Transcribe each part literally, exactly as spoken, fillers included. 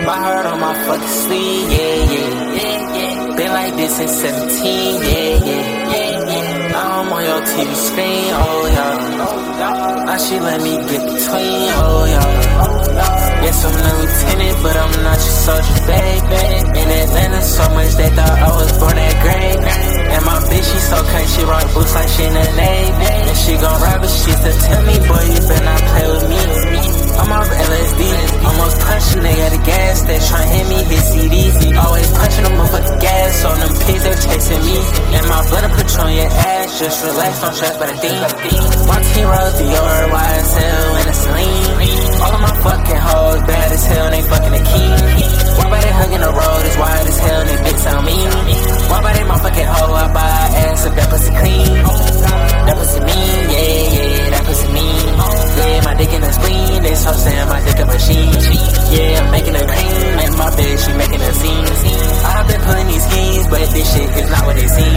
My heart on my fucking sleeve, yeah, yeah, yeah, yeah. Been like this since seventeen, yeah, yeah, yeah, yeah. Now I'm on your T V screen, oh yeah. Now she let me get between, oh yeah. Yes, I'm the lieutenant, but I'm not your soldier, baby. In Atlanta, so much they thought I was born at grade. And my bitch, she so kind, she rock boots like she in the Navy. And she gon' rob it, she still tell me, boy, you better not play with me. I'm off L S D, almost punched a nigga at the gas station, tryna hit me, hit C Ds. Always punching them motherfucking gas, on them pigs, they chasing me. And my blood I put you on your ass, just relax, don't stress by the thing. My team rolls Dior, Y S L, and it's lean. All of my fucking hoes bad as hell, and they fucking the king. Why by they hugging the road, it's wide as hell, and they bitch sound mean. Why by they motherfucking hoe, I buy ass if that pussy clean. That pussy mean, yeah, yeah, that pussy mean. Yeah, my dick in the spleen, they so saying my dick a machine. Yeah, I'm making a cream, and my bitch, she making a scene. I've been pulling these schemes, but this shit is not what they seem.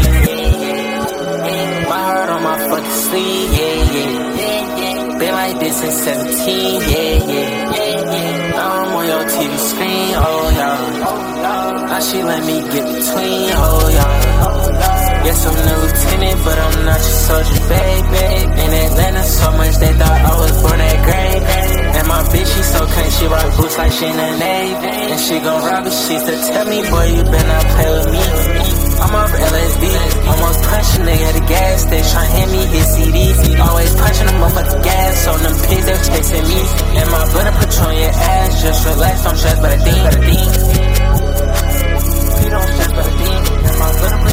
My heart on my fucking sleeve, yeah, yeah. Been like this since seventeen, yeah, yeah, yeah. Now I'm on your T V screen, oh yeah. Now she let me get between, oh yeah. Yes, I'm the lieutenant, but I'm not your soldier, baby. In Atlanta, so much they thought I was born at grade. And my bitch, she so kind, she rock boots like she in the Navy. And she gon' rob it, she still tell me, boy, you better not play with me. I'm off L S D, almost punched a nigga at the gas station, tryna hit me, hit C Ds. Always punching them motherfucking gas, on them pigs, they chasing me. And my blood I put you on your ass, just relax, don't stress by the thing. You don't stress by the thing, and my blood I put